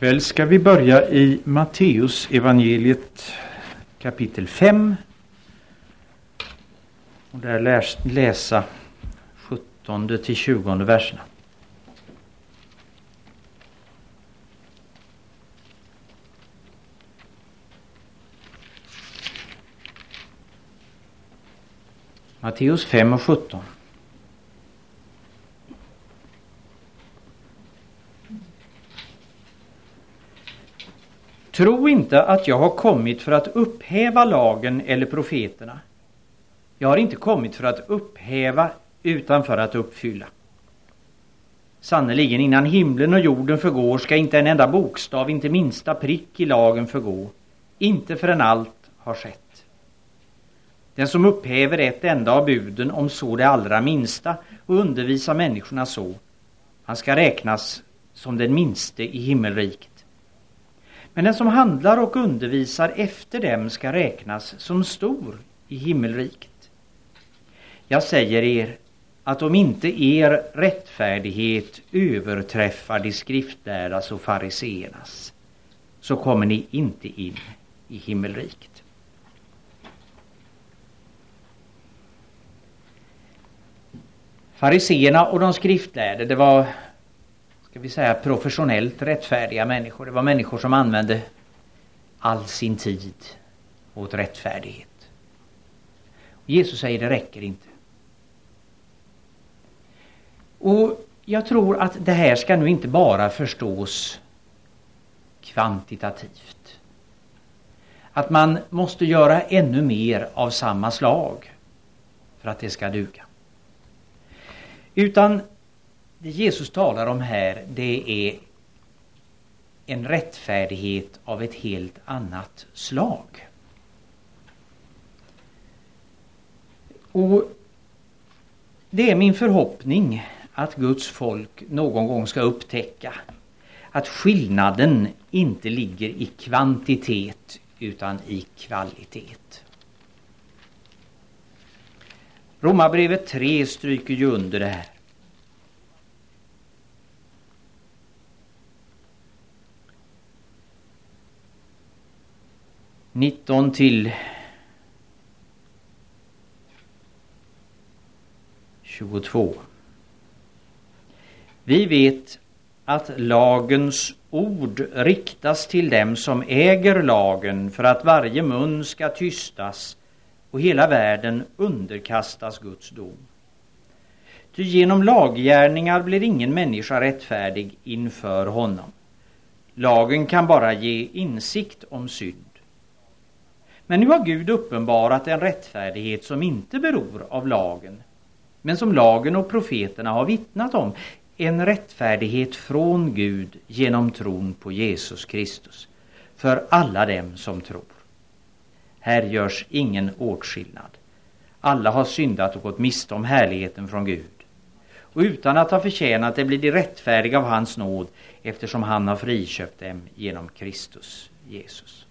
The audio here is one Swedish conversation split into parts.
Ikväll ska vi börja i Matteus evangeliet kapitel 5 och där läsa 17 till 20 verserna. Matteus 5 och 17. Tro inte att jag har kommit för att upphäva lagen eller profeterna. Jag har inte kommit för att upphäva utan för att uppfylla. Sannerligen, innan himlen och jorden förgår ska inte en enda bokstav, inte minsta prick i lagen förgå. Inte förrän allt har skett. Den som upphäver ett enda av buden, om så det allra minsta, och undervisar människorna så, han ska räknas som den minste i himmelriket. Men den som handlar och undervisar efter dem ska räknas som stor i himmelriket. Jag säger er att om inte er rättfärdighet överträffar de skriftlärdas och fariseernas, så kommer ni inte in i himmelriket. Fariseerna och de skriftlärde, det var, ska vi säga, professionellt rättfärdiga människor. Det var människor som använde all sin tid åt rättfärdighet. Och Jesus säger det räcker inte. Och jag tror att det här ska nu inte bara förstås kvantitativt. Att man måste göra ännu mer av samma slag för att det ska duga. Utan det Jesus talar om här, det är en rättfärdighet av ett helt annat slag. Och det är min förhoppning att Guds folk någon gång ska upptäcka att skillnaden inte ligger i kvantitet utan i kvalitet. Romarbrevet 3 stryker ju under det här. (19 till 22). Vi vet att lagens ord riktas till dem som äger lagen för att varje mun ska tystas och hela världen underkastas Guds dom. Ty genom laggärningar blir ingen människa rättfärdig inför honom. Lagen kan bara ge insikt om synd. Men nu har Gud uppenbarat en rättfärdighet som inte beror av lagen, men som lagen och profeterna har vittnat om. En rättfärdighet från Gud genom tron på Jesus Kristus för alla dem som tror. Här görs ingen åtskillnad. Alla har syndat och gått miste om härligheten från Gud. Och utan att ha förtjänat det blir de rättfärdiga av hans nåd, eftersom han har friköpt dem genom Kristus Jesus.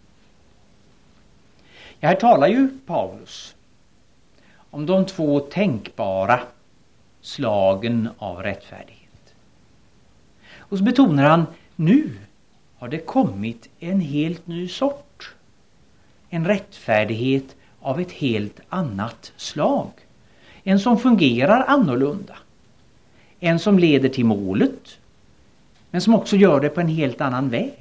Ja, här talar ju Paulus om de två tänkbara slagen av rättfärdighet. Och så betonar han, nu har det kommit en helt ny sort. En rättfärdighet av ett helt annat slag. En som fungerar annorlunda. En som leder till målet, men som också gör det på en helt annan väg.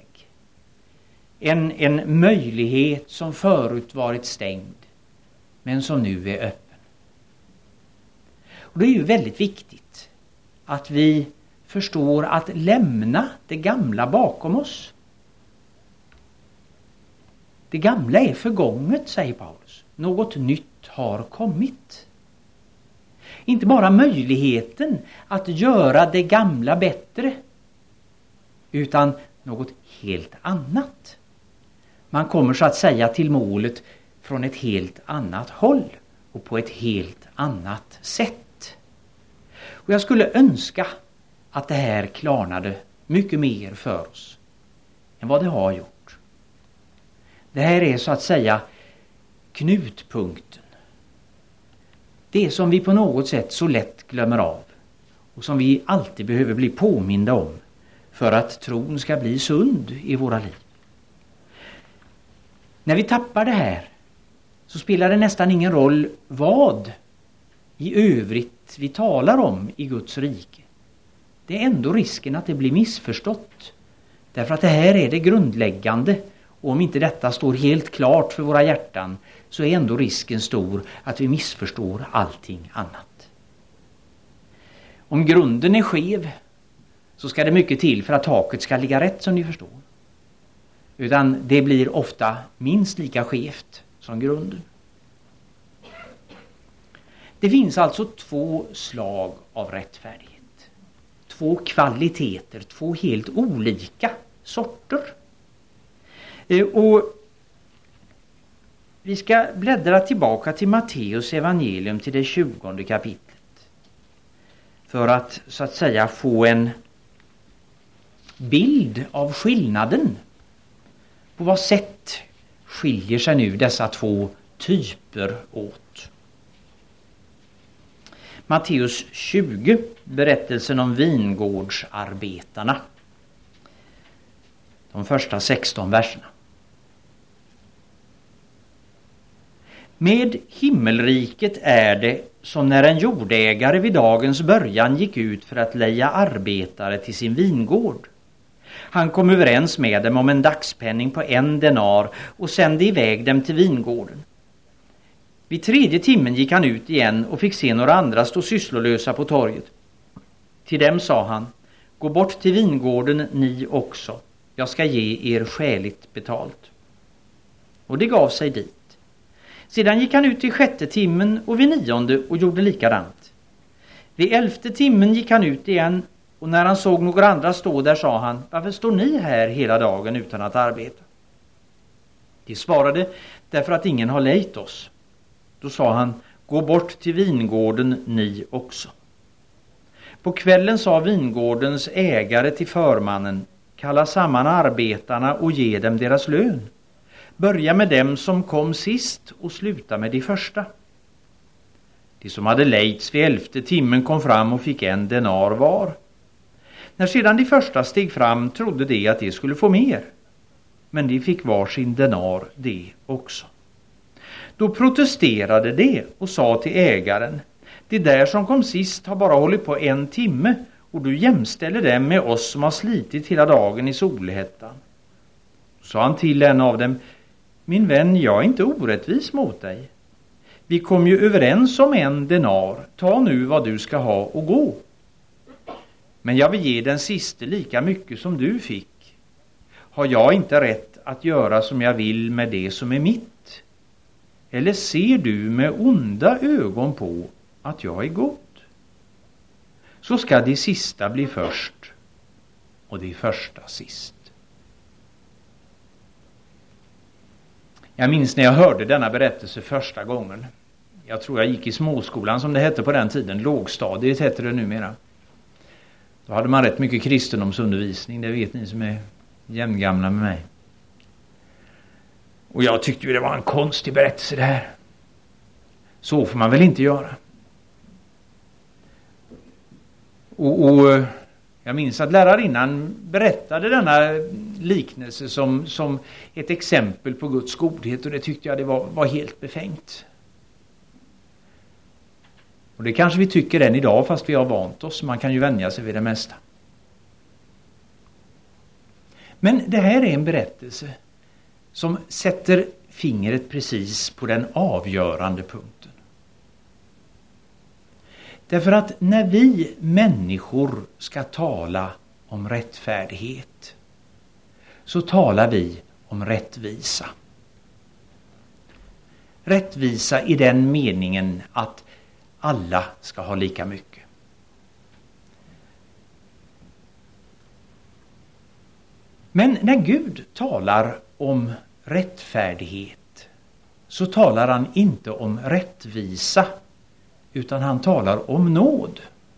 En möjlighet som förut varit stängd, men som nu är öppen. Och det är ju väldigt viktigt att vi förstår att lämna det gamla bakom oss. Det gamla är förgånget, säger Paulus. Något nytt har kommit. Inte bara möjligheten att göra det gamla bättre, utan något helt annat. Man kommer så att säga till målet från ett helt annat håll och på ett helt annat sätt. Och jag skulle önska att det här klarnade mycket mer för oss än vad det har gjort. Det här är så att säga knutpunkten. Det som vi på något sätt så lätt glömmer av och som vi alltid behöver bli påminda om för att tron ska bli sund i våra liv. När vi tappar det här så spelar det nästan ingen roll vad i övrigt vi talar om i Guds rike. Det är ändå risken att det blir missförstått. Därför att det här är det grundläggande. Och om inte detta står helt klart för våra hjärtan så är ändå risken stor att vi missförstår allting annat. Om grunden är skev så ska det mycket till för att taket ska ligga rätt, som ni förstår. Utan det blir ofta minst lika skevt som grunden. Det finns alltså två slag av rättfärdighet. Två kvaliteter, två helt olika sorter. Och vi ska bläddra tillbaka till Matteus evangelium till det 20:e kapitlet. För att så att säga få en bild av skillnaden. På vad sätt skiljer sig nu dessa två typer åt? Matteus 20, berättelsen om vingårdsarbetarna. De första 16 verserna. Med himmelriket är det som när en jordägare vid dagens början gick ut för att leja arbetare till sin vingård. Han kom överens med dem om en dagspenning på 1 denar och sände iväg dem till vingården. Vid 3:e timmen gick han ut igen och fick se några andra stå sysslolösa på torget. Till dem sa han: gå bort till vingården ni också. Jag ska ge er skäligt betalt. Och det gav sig dit. Sedan gick han ut till 6:e timmen och vid 9:e och gjorde likadant. Vid 11:e timmen gick han ut igen och när han såg några andra stå där sa han: varför står ni här hela dagen utan att arbeta? De svarade: därför att ingen har lejt oss. Då sa han: gå bort till vingården ni också. På kvällen sa vingårdens ägare till förmannen: kalla samman arbetarna och ge dem deras lön. Börja med dem som kom sist och sluta med de första. De som hade lejts vid 11:e timmen kom fram och fick 1 denar var. När sedan de första steg fram trodde de att de skulle få mer. Men de fick var sin denar det också. Då protesterade de och sa till ägaren: det där som kom sist har bara hållit på 1 timme och du jämställer dem med oss som har slitit hela dagen i solhettan. Sa han till en av dem: min vän, jag är inte orättvis mot dig. Vi kom ju överens om 1 denar. Ta nu vad du ska ha och gå. Men jag vill ge den siste lika mycket som du fick. Har jag inte rätt att göra som jag vill med det som är mitt? Eller ser du med onda ögon på att jag är god? Så ska de sista bli först och de första sist. Jag minns när jag hörde denna berättelse första gången. Jag tror jag gick i småskolan som det hette på den tiden. Lågstadiet heter det numera. Då hade man rätt mycket kristendomsundervisning. Det vet ni som är jämngamla med mig. Och jag tyckte ju det var en konstig berättelse det här. Så får man väl inte göra. Och jag minns att lärarinnan berättade denna liknelse som ett exempel på Guds godhet. Och det tyckte jag det var helt befängt. Och det kanske vi tycker än idag fast vi har vant oss. Man kan ju vänja sig vid det mesta. Men det här är en berättelse som sätter fingret precis på den avgörande punkten. Därför att när vi människor ska tala om rättfärdighet så talar vi om rättvisa. Rättvisa i den meningen att alla ska ha lika mycket. Men när Gud talar om rättfärdighet så talar han inte om rättvisa utan han talar om nåd.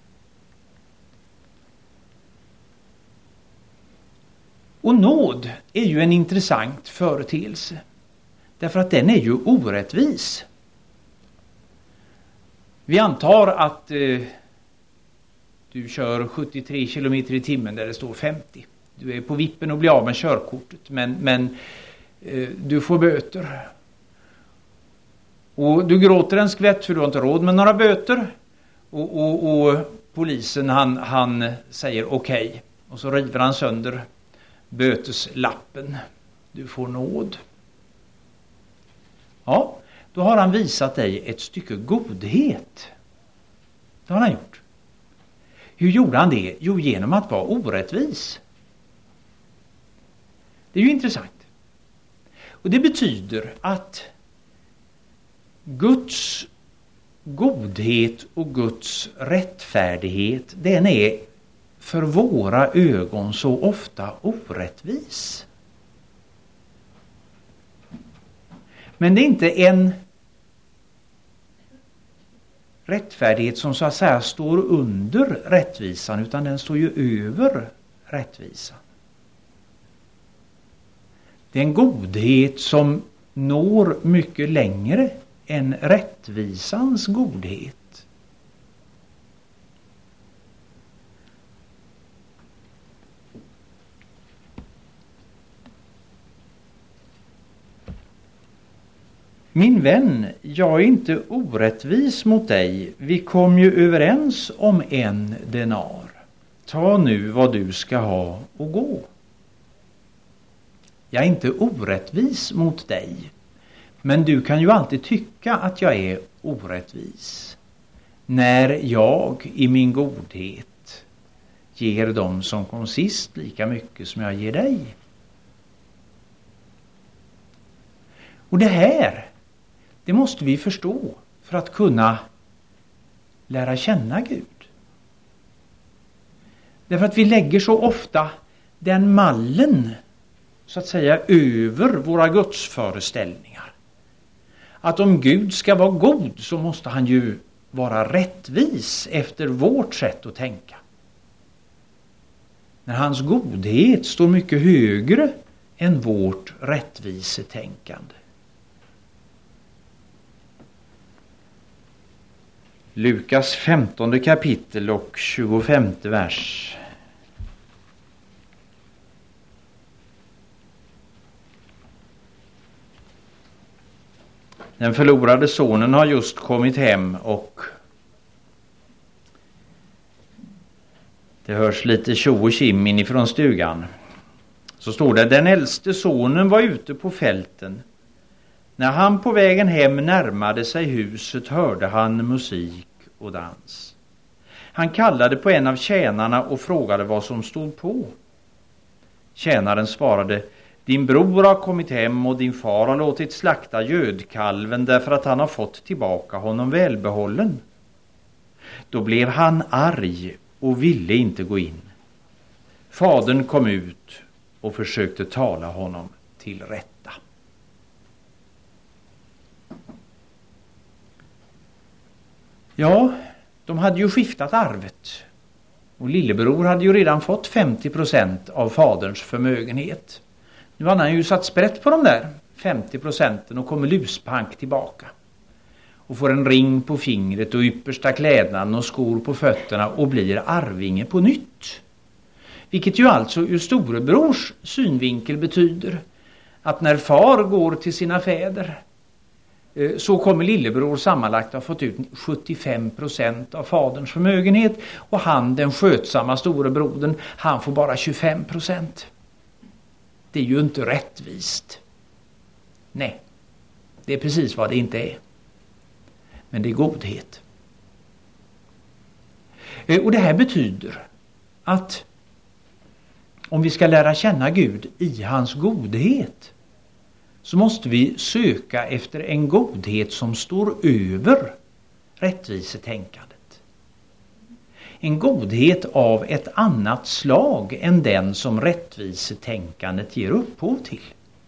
Och nåd är ju en intressant företeelse därför att den är ju orättvis. Vi antar att Du kör 73 kilometer i timmen där det står 50. Du är på vippen att bli av med körkortet, men du får böter. Och du gråter en skvätt för du har inte råd med några böter. Och polisen han säger okej. Och så river han sönder böteslappen. Du får nåd. Ja, då har han visat dig ett stycke godhet. Det har han gjort. Hur gjorde han det? Jo, genom att vara orättvis. Det är ju intressant. Och det betyder att Guds godhet och Guds rättfärdighet, den är för våra ögon så ofta orättvis. Men det är inte en rättfärdighet som så att säga står under rättvisan, utan den står ju över rättvisan. Det är en godhet som når mycket längre än rättvisans godhet. Min vän, jag är inte orättvis mot dig. Vi kom ju överens om 1 denar. Ta nu vad du ska ha och gå. Jag är inte orättvis mot dig. Men du kan ju alltid tycka att jag är orättvis. När jag i min godhet ger dem som kom sist lika mycket som jag ger dig. Och det måste vi förstå för att kunna lära känna Gud. Därför att vi lägger så ofta den mallen så att säga över våra gudsföreställningar. Att om Gud ska vara god så måste han ju vara rättvis efter vårt sätt att tänka. När hans godhet står mycket högre än vårt rättvisetänkande. Lukas 15 kapitel och 25 vers. Den förlorade sonen har just kommit hem och det hörs lite tjo och kim inifrån stugan. Så står det: den äldste sonen var ute på fälten. När han på vägen hem närmade sig huset hörde han musik och dans. Han kallade på en av tjänarna och frågade vad som stod på. Tjänaren svarade: din bror har kommit hem och din far har låtit slakta gödkalven därför att han har fått tillbaka honom välbehållen. Då blev han arg och ville inte gå in. Fadern kom ut och försökte tala honom till rätta. Ja, de hade ju skiftat arvet. Och lillebror hade ju redan fått 50% av faderns förmögenhet. Nu har han ju satt sprätt på de där 50% och kommer luspank tillbaka. Och får en ring på fingret och yppersta klädnaden och skor på fötterna och blir arvinge på nytt. Vilket ju alltså ur storebrors synvinkel betyder att när far går till sina fäder så kommer lillebror sammanlagt ha fått ut 75% av faderns förmögenhet och han, den skötsamma storebrodern, han får bara 25%. Det är ju inte rättvist. Nej, det är precis vad det inte är. Men det är godhet. Och det här betyder att om vi ska lära känna Gud i hans godhet så måste vi söka efter en godhet som står över rättvisetänkandet. En godhet av ett annat slag än den som rättvisetänkandet ger upphov till.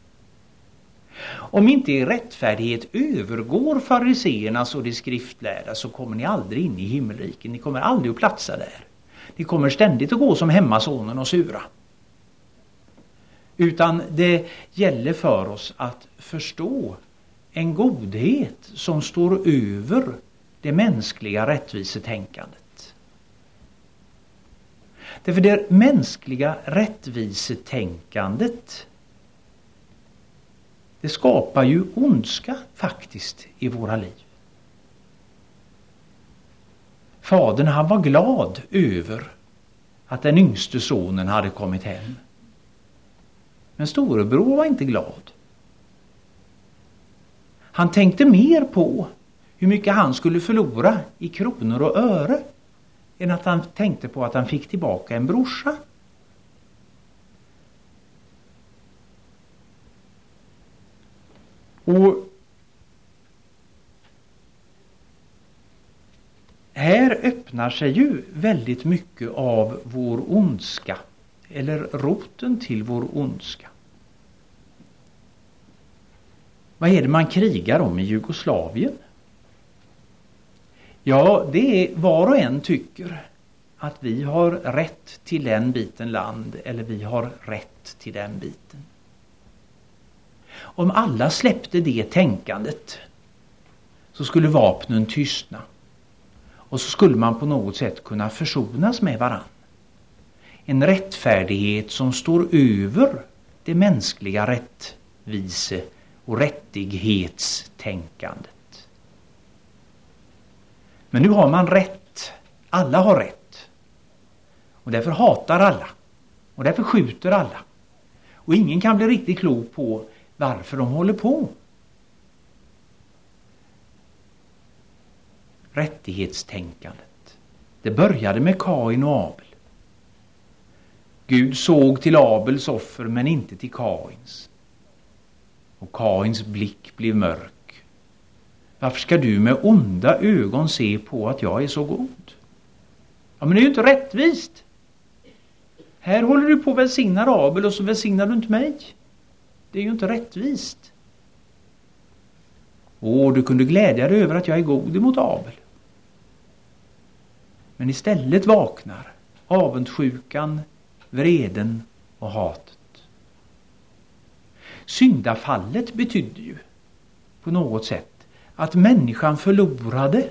Om inte er rättfärdighet övergår fariseernas och de skriftlärda så kommer ni aldrig in i himmelriket. Ni kommer aldrig att platsa där. Ni kommer ständigt att gå som hemmasonen och sura. Utan det gäller för oss att förstå en godhet som står över det mänskliga rättvisetänkandet. Därför det mänskliga rättvisetänkandet, det skapar ju ondska faktiskt i våra liv. Fadern, han var glad över att den yngste sonen hade kommit hem. Men storebror var inte glad. Han tänkte mer på hur mycket han skulle förlora i kronor och öre än att han tänkte på att han fick tillbaka en brorsa. Och här öppnar sig ju väldigt mycket av vår ondska, eller roten till vår ondska. Vad är det man krigar om i Jugoslavien? Ja, det är var och en tycker att vi har rätt till den biten land, eller vi har rätt till den biten. Om alla släppte det tänkandet så skulle vapnen tystna. Och så skulle man på något sätt kunna försonas med varann. En rättfärdighet som står över det mänskliga rättvise- och rättighetstänkandet. Men nu har man rätt. Alla har rätt. Och därför hatar alla. Och därför skjuter alla. Och ingen kan bli riktigt klok på varför de håller på. Rättighetstänkandet. Det började med Kain och Abel. Gud såg till Abels offer men inte till Kains. Och Kains blick blev mörk. Varför ska du med onda ögon se på att jag är så god? Ja, men det är ju inte rättvist. Här håller du på att välsigna Abel och så välsignar du inte mig. Det är ju inte rättvist. Du kunde glädja dig över att jag är god emot Abel. Men istället vaknar avundsjukan, vreden och hatet. Syndafallet betydde ju på något sätt att människan förlorade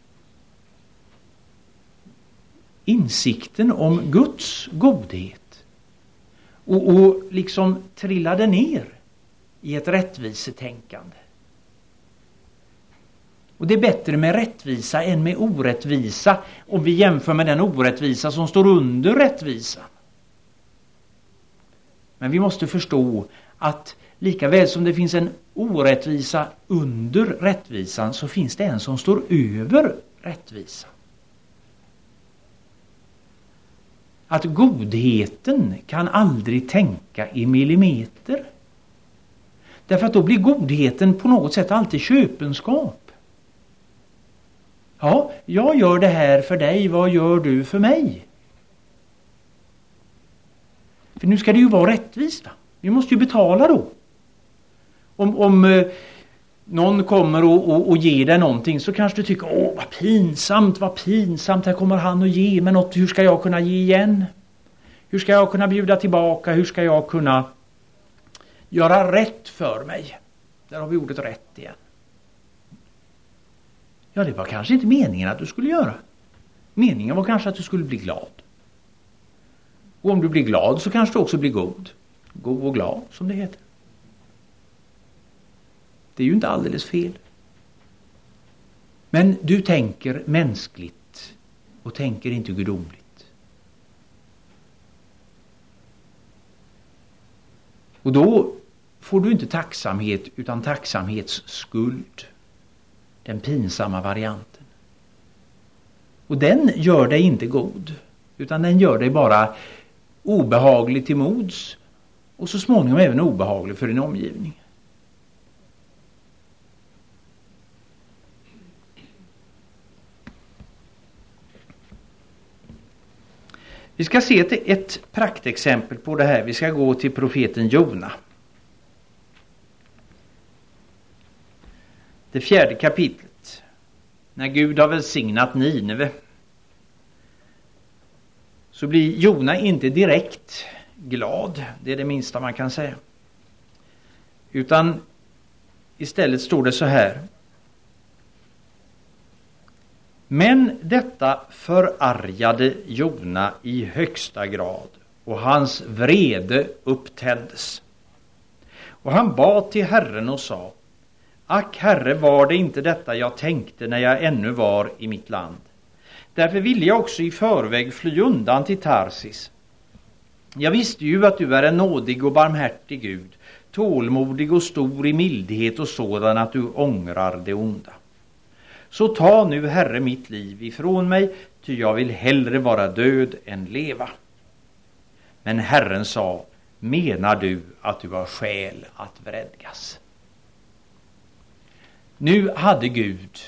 insikten om Guds godhet och liksom trillade ner i ett rättvisetänkande. Och det är bättre med rättvisa än med orättvisa om vi jämför med den orättvisa som står under rättvisa. Men vi måste förstå att lika väl som det finns en orättvisa under rättvisan så finns det en som står över rättvisan. Att godheten kan aldrig tänka i millimeter. Därför att då blir godheten på något sätt alltid köpenskap. Ja, jag gör det här för dig, vad gör du för mig? För nu ska det ju vara rättvist, va? Vi måste ju betala då. Om någon kommer och ger dig någonting så kanske du tycker, vad pinsamt, här kommer han och ge mig något, hur ska jag kunna ge igen? Hur ska jag kunna bjuda tillbaka? Hur ska jag kunna göra rätt för mig? Där har vi ordet rätt igen. Ja, det var kanske inte meningen att du skulle göra. Meningen var kanske att du skulle bli glad. Och om du blir glad så kanske du också blir god. God och glad, som det heter. Det är ju inte alldeles fel. Men du tänker mänskligt och tänker inte gudomligt. Och då får du inte tacksamhet utan tacksamhetsskuld. Den pinsamma varianten. Och den gör dig inte god. Utan den gör dig bara obehaglig till mods. Och så småningom även obehaglig för din omgivning. Vi ska se ett praktexempel på det här. Vi ska gå till profeten Jona. Det 4:e kapitlet. När Gud har välsignat Nineve så blir Jona inte direkt glad. Det är det minsta man kan säga. Utan istället står det så här. Men detta förargade Jona i högsta grad, och hans vrede upptändes. Och han bad till Herren och sa: Ack, Herre, var det inte detta jag tänkte när jag ännu var i mitt land? Därför ville jag också i förväg fly undan till Tarsis. Jag visste ju att du är en nådig och barmhärtig Gud, tålmodig och stor i mildhet och sådan att du ångrar det onda. Så ta nu, Herre, mitt liv ifrån mig, ty jag vill hellre vara död än leva. Men Herren sa: menar du att du har skäl att vredgas? Nu hade Gud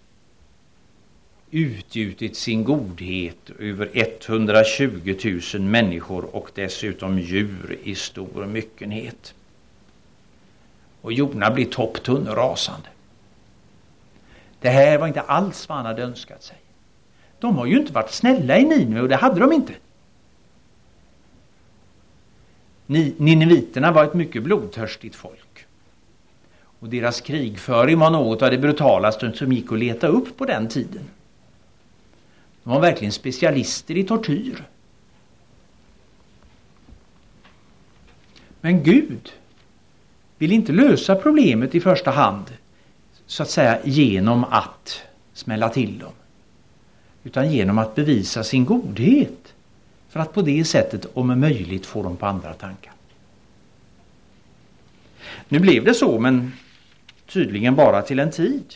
utgjutit sin godhet över 120 000 människor och dessutom djur i stor myckenhet. Och Jona blir topptunn och rasande. Det här var inte alls vad han hade önskat sig. De har ju inte varit snälla i Nineve, och det hade de inte. Nineviterna var ett mycket blodtörstigt folk. Och deras krigföring var något av det brutalaste som gick att leta upp på den tiden. De var verkligen specialister i tortyr. Men Gud vill inte lösa problemet i första hand, så att säga, genom att smälla till dem, utan genom att bevisa sin godhet, för att på det sättet om möjligt få dem på andra tankar. Nu blev det så, men tydligen bara till en tid.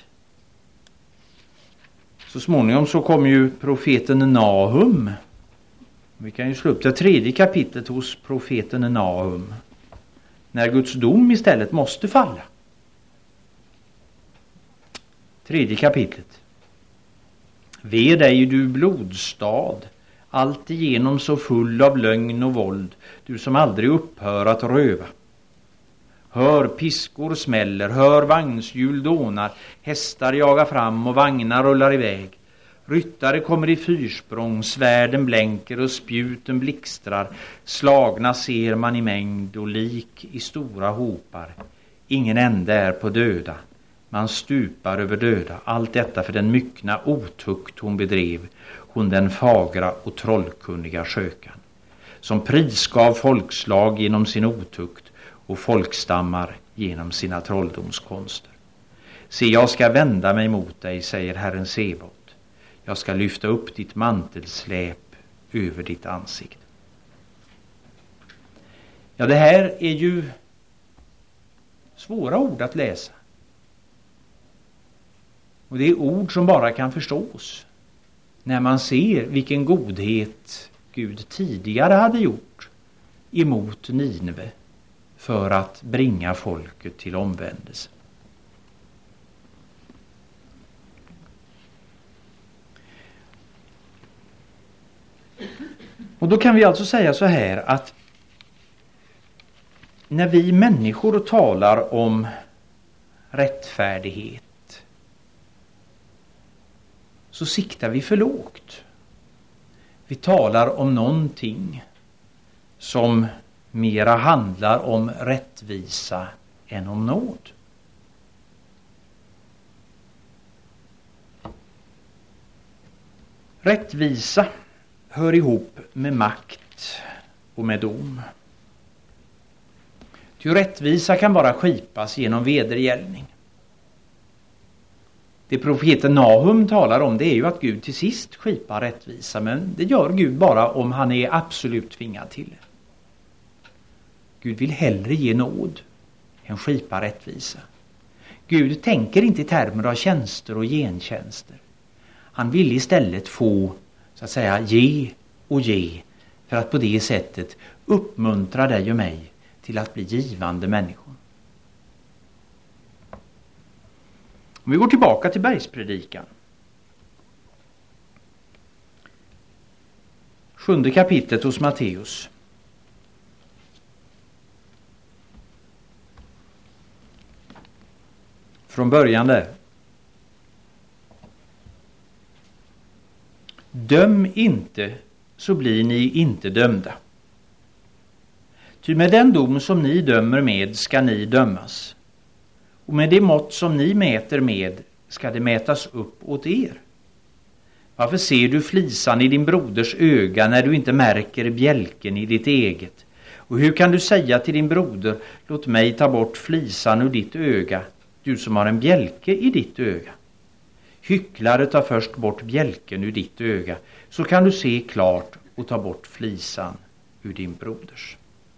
Så småningom så kom ju profeten Nahum. Vi kan ju slå upp det 3:e kapitlet hos profeten Nahum, när Guds dom istället måste falla. 3:e kapitlet. Ve dig, du blodstad, alltigenom så full av lögn och våld, du som aldrig upphör att röva. Hör, piskor smäller, hör, vagnshjul dånar, hästar jagar fram och vagnar rullar iväg. Ryttare kommer i fyrsprång, svärden blänker och spjuten blixtrar. Slagna ser man i mängd och lik i stora hopar. Ingen ände är på döda. Man stupar över döda. Allt detta för den myckna otukt hon bedrev, hon den fagra och trollkunniga skökan, som prisgav folkslag genom sin otukt och folkstammar genom sina trolldomskonster. Se, jag ska vända mig mot dig, säger Herren Sebot. Jag ska lyfta upp ditt mantelsläp över ditt ansikte. Ja, det här är ju svåra ord att läsa. Och det är ord som bara kan förstås när man ser vilken godhet Gud tidigare hade gjort emot Nineve för att bringa folket till omvändelse. Och då kan vi alltså säga så här, att när vi människor talar om rättfärdighet så siktar vi för lågt. Vi talar om någonting som mera handlar om rättvisa än om nåd. Rättvisa hör ihop med makt och med dom. Ty rättvisa kan bara skipas genom vedergällning. Det profeten Nahum talar om, det är ju att Gud till sist skipar rättvisa, men det gör Gud bara om han är absolut tvingad till det. Gud vill hellre ge nåd än skipa rättvisa. Gud tänker inte i termer av tjänster och gentjänster. Han vill istället få, så att säga, ge och ge, för att på det sättet uppmuntra dig och mig till att bli givande människor. Om vi går tillbaka till bergspredikan. 7:e kapitlet hos Matteus. Från början där. Döm inte, så blir ni inte dömda. Ty med den dom som ni dömer med ska ni dömas. Och med det mått som ni mäter med ska det mätas upp åt er. Varför ser du flisan i din broders öga när du inte märker bjälken i ditt eget? Och hur kan du säga till din broder, låt mig ta bort flisan ur ditt öga, du som har en bjälke i ditt öga? Hycklare, tar först bort bjälken ur ditt öga, så kan du se klart och ta bort flisan ur din broders.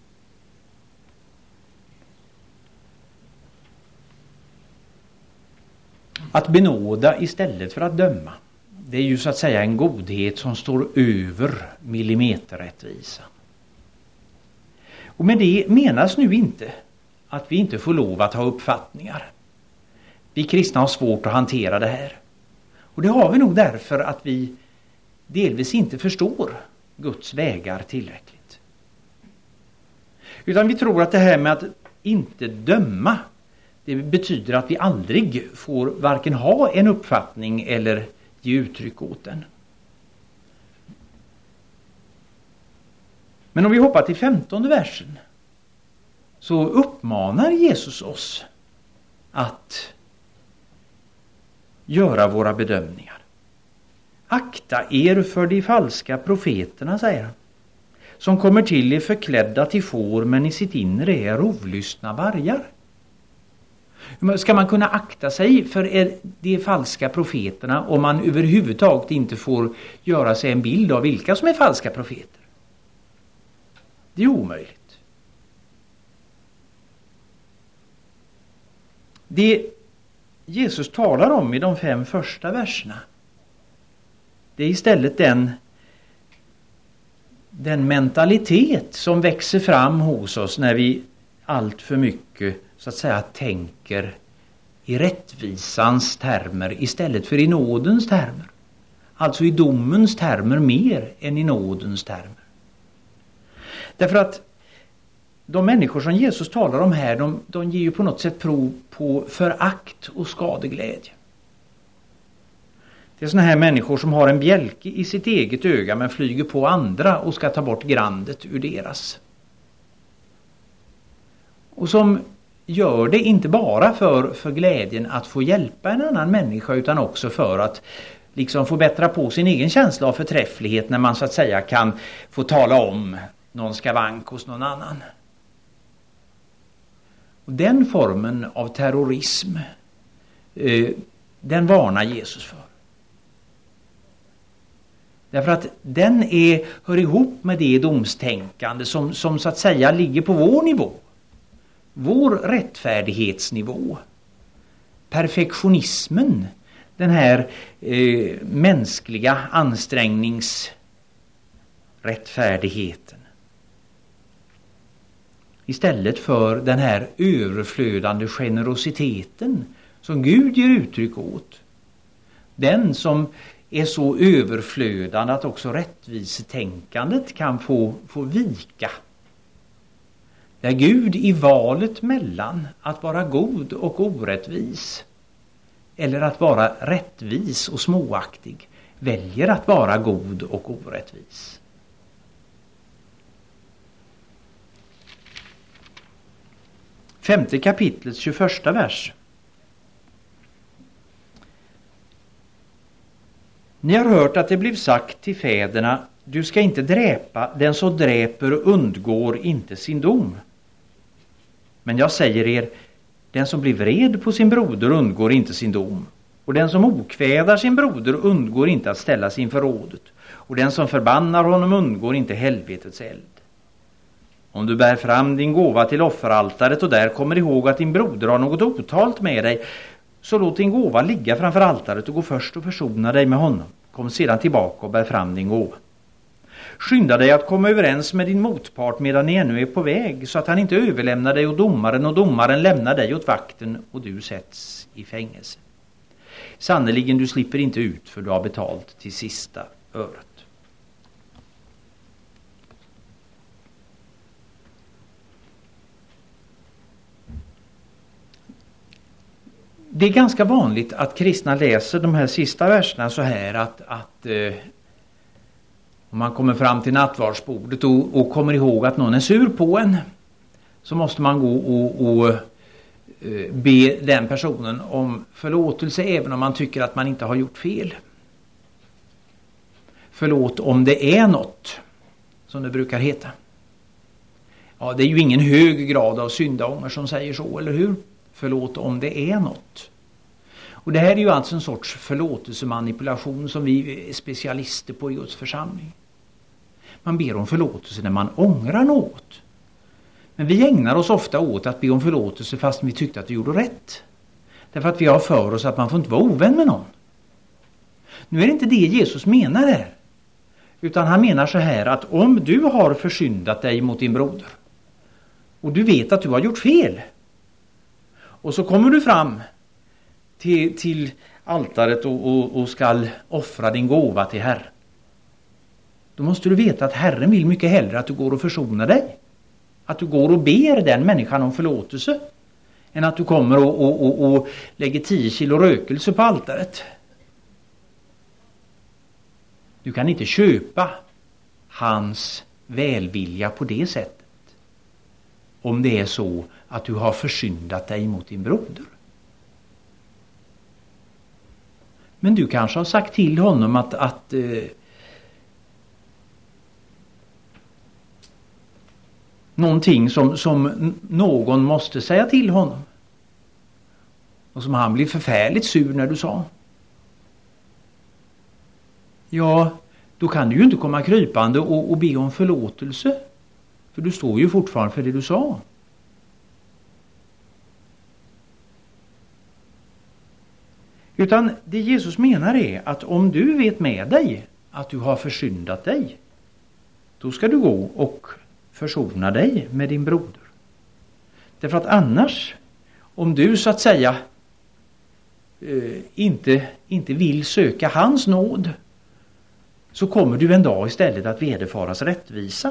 Att benåda istället för att döma, det är ju så att säga en godhet som står över millimeterrättvisan. Och med det menas nu inte att vi inte får lov att ha uppfattningar. Vi kristna har svårt att hantera det här. Och det har vi nog därför att vi delvis inte förstår Guds vägar tillräckligt. Utan vi tror att det här med att inte döma, det betyder att vi aldrig får varken ha en uppfattning eller ge uttryck åt den. Men om vi hoppar till 15:e versen, så uppmanar Jesus oss att göra våra bedömningar. Akta er för de falska profeterna, säger han, som kommer till er förklädda till får, men i sitt inre är rovlystna vargar. Ska man kunna akta sig för de falska profeterna om man överhuvudtaget inte får göra sig en bild av vilka som är falska profeter? Det är omöjligt. Det Jesus talar om i de 5 första verserna, det är istället den mentalitet som växer fram hos oss när vi allt för mycket så att säga tänker i rättvisans termer istället för i nådens termer. Alltså i domens termer mer än i nådens termer. Därför att de människor som Jesus talar om här, de ger ju på något sätt prov på förakt och skadeglädje. Det är såna här människor som har en bjälke i sitt eget öga men flyger på andra och ska ta bort grandet ur deras. Och som gör det inte bara för glädjen att få hjälpa en annan människa, utan också för att liksom få bättra på sin egen känsla av förträfflighet när man så att säga kan få tala om någon skavank hos någon annan. Och den formen av terrorism, den varnar Jesus för. Därför att den hör ihop med det domstänkande som så att säga ligger på vår nivå. Vår rättfärdighetsnivå. Perfektionismen. Den här mänskliga ansträngningsrättfärdigheten. Istället för den här överflödande generositeten som Gud ger uttryck åt. Den som är så överflödande att också rättvisetänkandet kan få vika. Där Gud i valet mellan att vara god och orättvis eller att vara rättvis och småaktig väljer att vara god och orättvis. Femte kapitlets 21 vers. Ni har hört att det blev sagt till fäderna, du ska inte dräpa, den som dräper undgår inte sin dom. Men jag säger er, den som blir vred på sin broder undgår inte sin dom. Och den som okvädar sin broder undgår inte att ställas inför rådet. Och den som förbannar honom undgår inte helvetets eld. Om du bär fram din gåva till offeraltaret och där kommer ihåg att din broder har något otalt med dig, så låt din gåva ligga framför altaret och gå först och försona dig med honom. Kom sedan tillbaka och bär fram din gåva. Skynda dig att komma överens med din motpart medan ni ännu är på väg, så att han inte överlämnar dig åt domaren och domaren lämnar dig åt vakten och du sätts i fängelse. Sannoliken du slipper inte ut för du har betalt till sista öret. Det är ganska vanligt att kristna läser de här sista verserna så här att om man kommer fram till nattvardsbordet och kommer ihåg att någon är sur på en, så måste man gå och be den personen om förlåtelse även om man tycker att man inte har gjort fel. förlåt om det är något, som det brukar heta. Ja, det är ju ingen hög grad av syndaånger som säger så, eller hur? Förlåt om det är något. Och det här är ju alltså en sorts förlåtelsemanipulation som vi är specialister på i Guds församling. Man ber om förlåtelse när man ångrar något. Men vi ägnar oss ofta åt att be om förlåtelse fast vi tyckte att vi gjorde rätt. Därför att vi har för oss att man får inte vara ovän med någon. Nu är det inte det Jesus menar här. Utan han menar så här att om du har försyndat dig mot din broder och du vet att du har gjort fel och så kommer du fram till altaret och ska offra din gåva till Herren. Då måste du veta att Herren vill mycket hellre att du går och försonar dig. Att du går och ber den människan om förlåtelse än att du kommer och lägger 10 kilo rökelse på altaret. Du kan inte köpa hans välvilja på det sättet om det är så att du har försyndat dig mot din broder. Men du kanske har sagt till honom att någonting som någon måste säga till honom. Och som han blev förfärligt sur när du sa. Ja, då kan du ju inte komma krypande och be om förlåtelse. För du står ju fortfarande för det du sa. Utan det Jesus menar är att om du vet med dig att du har försyndat dig, då ska du gå och försona dig med din broder. Därför att annars, om du så att säga inte vill söka hans nåd, så kommer du en dag istället att vederfaras rättvisa.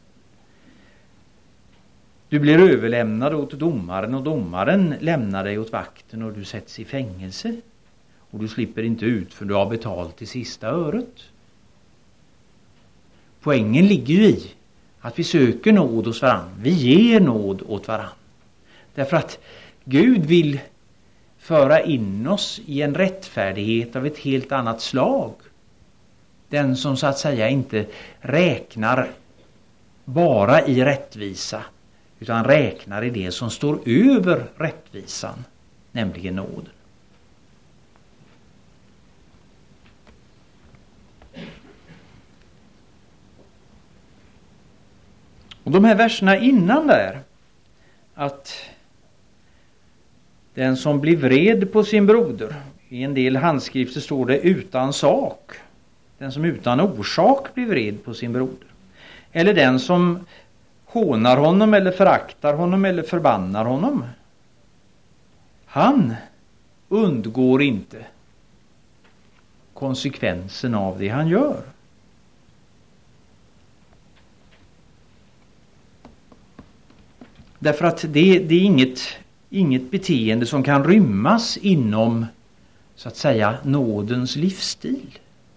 Du blir överlämnad åt domaren och domaren lämnar dig åt vakten och du sätts i fängelse. Och du slipper inte ut för du har betalt det sista öret. Poängen ligger ju i att vi söker nåd hos varann. Vi ger nåd åt varann. Därför att Gud vill föra in oss i en rättfärdighet av ett helt annat slag. Den som så att säga inte räknar bara i rättvisa utan räknar i det som står över rättvisan, nämligen nåden. Och de här verserna innan där, att den som blir vred på sin broder, i en del handskrifter står det utan sak. Den som utan orsak blir vred på sin broder. Eller den som hånar honom eller föraktar honom eller förbannar honom. Han undgår inte konsekvensen av det han gör. Därför att det är inget beteende som kan rymmas inom så att säga nådens livsstil.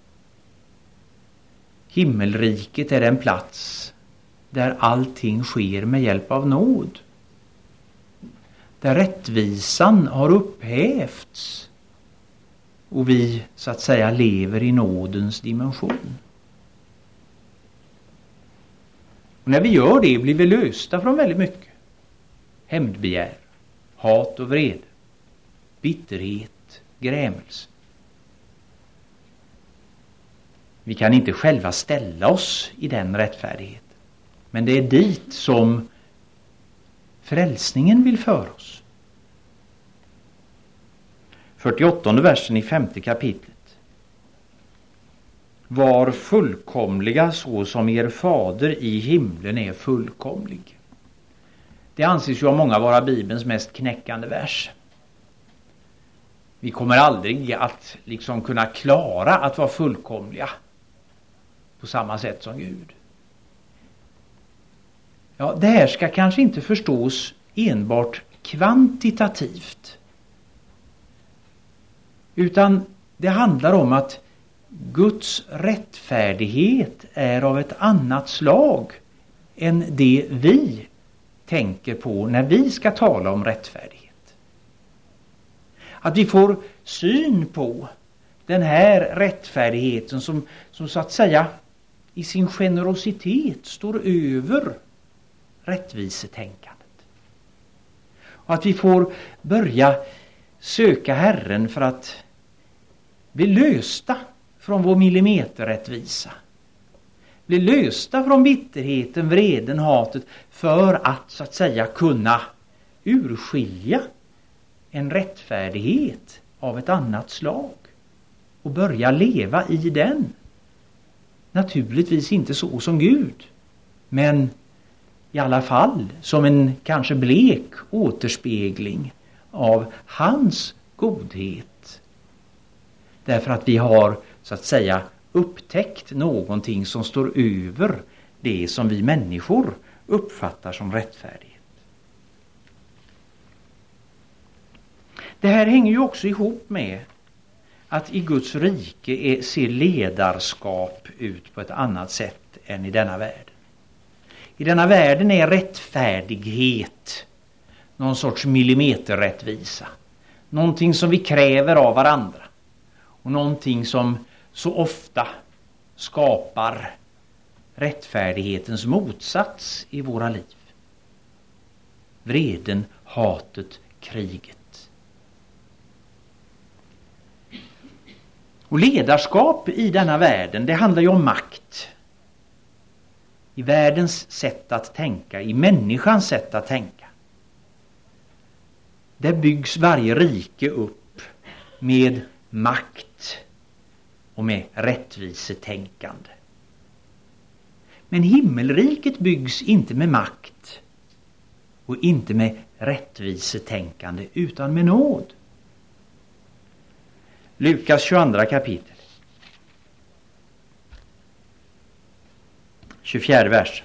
Himmelriket är en plats där allting sker med hjälp av nåd. Där rättvisan har upphävts och vi så att säga lever i nådens dimension. Och när vi gör det blir vi lösta från väldigt mycket. Hämndbegär, hat och vrede, bitterhet, grämelse. Vi kan inte själva ställa oss i den rättfärdigheten. Men det är dit som frälsningen vill föra oss. 48:e versen i 5:e kapitlet. Var fullkomliga så som er fader i himlen är fullkomlig. Det anses ju av många vara Bibelns mest knäckande vers. Vi kommer aldrig att liksom kunna klara att vara fullkomliga på samma sätt som Gud. Ja, det här ska kanske inte förstås enbart kvantitativt. Utan det handlar om att Guds rättfärdighet är av ett annat slag än det vi tänker på när vi ska tala om rättfärdighet. Att vi får syn på Den här rättfärdigheten som så att säga i sin generositet står över rättvisetänkandet. Och att vi får börja söka Herren för att bli lösta från vår millimeterrättvisa. Bli lösta från bitterheten, vreden, hatet, för att så att säga kunna urskilja en rättfärdighet av ett annat slag och börja leva i den. Naturligtvis inte så som Gud, men i alla fall som en kanske blek återspegling av hans godhet. Därför att vi har så att säga upptäckt någonting som står över det som vi människor uppfattar som rättfärdighet. Det här hänger ju också ihop med att i Guds rike ser ledarskap ut på ett annat sätt än i denna värld. I denna världen är rättfärdighet någon sorts millimeterrättvisa. Någonting som vi kräver av varandra. Och någonting som så ofta skapar rättfärdighetens motsats i våra liv. Vreden, hatet, kriget. Och ledarskap i denna världen, det handlar ju om makt. I världens sätt att tänka, i människans sätt att tänka. Där byggs varje rike upp med makt och med rättvisetänkande. Men himmelriket byggs inte med makt och inte med rättvisetänkande utan med nåd. Lukas 22 kapitel. 24 vers.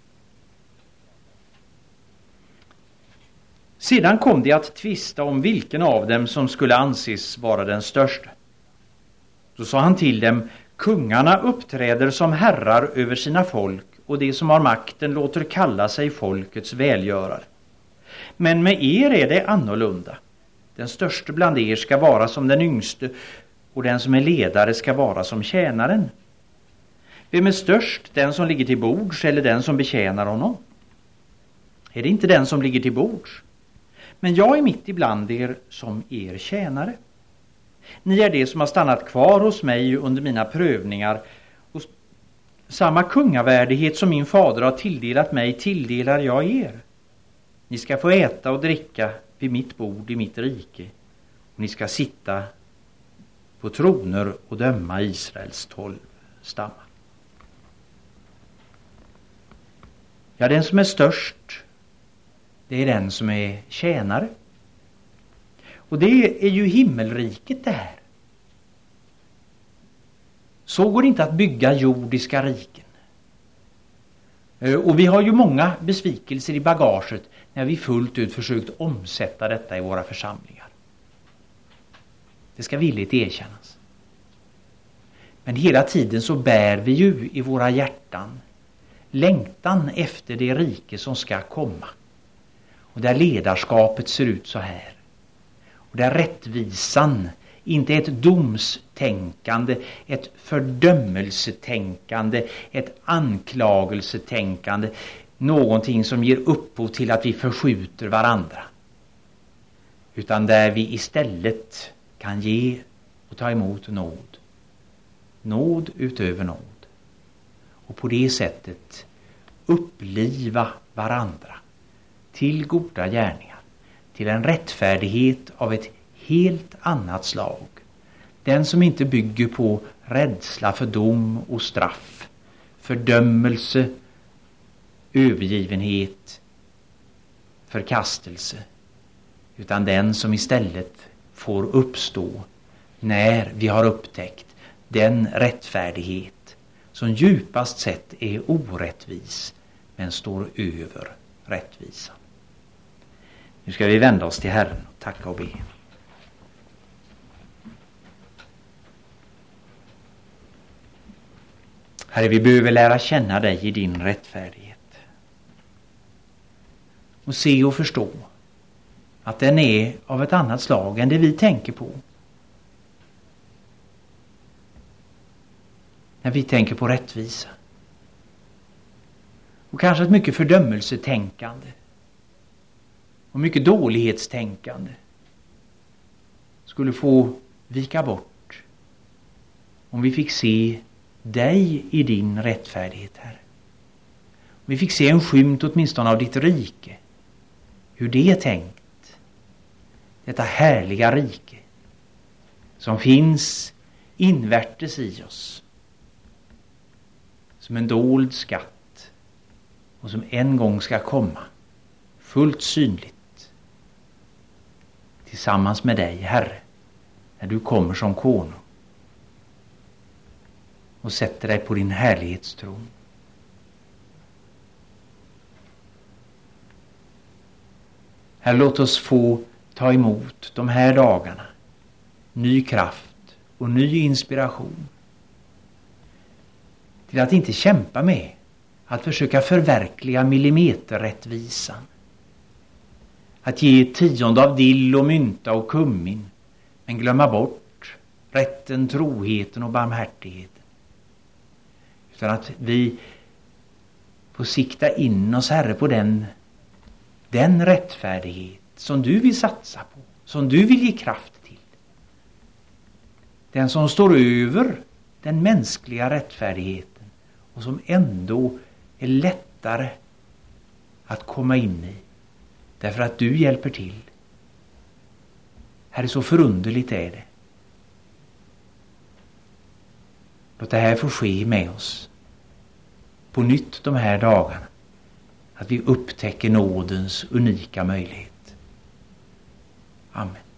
Sedan kom de att tvista om vilken av dem som skulle anses vara den största. Då sa han till dem: kungarna uppträder som herrar över sina folk, och de som har makten låter kalla sig folkets välgörare. Men med er är det annorlunda. Den störste bland er ska vara som den yngste, och den som är ledare ska vara som tjänaren. Vem är störst, den som ligger till bords eller den som betjänar honom? Är det inte den som ligger till bords? Men jag är mitt ibland er som er tjänare. Ni är det som har stannat kvar hos mig under mina prövningar, och samma kungavärdighet som min fader har tilldelat mig tilldelar jag er. Ni ska få äta och dricka vid mitt bord i mitt rike, och ni ska sitta på troner och döma Israels 12 stammar. Ja, den som är störst, det är den som är tjänare. Och det är ju himmelriket det här. Så går det inte att bygga jordiska riken. Och vi har ju många besvikelser i bagaget när vi fullt ut försökt omsätta detta i våra församlingar. Det ska villigt erkännas. Men hela tiden så bär vi ju i våra hjärtan längtan efter det rike som ska komma. Och där ledarskapet ser ut så här. Och där rättvisan inte är ett domstänkande, ett fördömelsetänkande, ett anklagelsetänkande, någonting som ger upphov till att vi förskjuter varandra. Utan där vi istället kan ge och ta emot nåd. Nåd utöver nåd. Och på det sättet uppliva varandra till goda gärningar, till en rättfärdighet av ett helt annat slag. Den som inte bygger på rädsla för dom och straff, fördömelse, övergivenhet, förkastelse, utan den som istället får uppstå när vi har upptäckt den rättfärdighet som djupast sett är orättvis men står över rättvisan. Nu ska vi vända oss till Herren och tacka och be. Herre, vi behöver lära känna dig i din rättfärdighet. Och se och förstå att den är av ett annat slag än det vi tänker på. när vi tänker på rättvisa. Och kanske ett mycket fördömelsetänkande och mycket dålighetstänkande skulle få vika bort om vi fick se dig i din rättfärdighet, Herre. Om vi fick se en skymt åtminstone av ditt rike, hur det är tänkt. Detta härliga rike som finns invärtes i oss som en dold skatt och som en gång ska komma fullt synligt tillsammans med dig, Herre, när du kommer som konung och sätter dig på din härlighetstron. Herre, låt oss få ta emot de här dagarna ny kraft och ny inspiration till att inte kämpa med att försöka förverkliga millimeterrättvisan, att ge 10 av dill och mynta och kummin, men glömma bort rätten, troheten och barmhärtigheten, utan att vi får sikta in oss, Herre, på den rättfärdighet som du vill satsa på, som du vill ge kraft till. Den som står över den mänskliga rättfärdigheten och som ändå är lättare att komma in i därför att du hjälper till. Här är så förunderligt är det. Låt det här få ske med oss på nytt de här dagarna. Att vi upptäcker nådens unika möjlighet. Amen.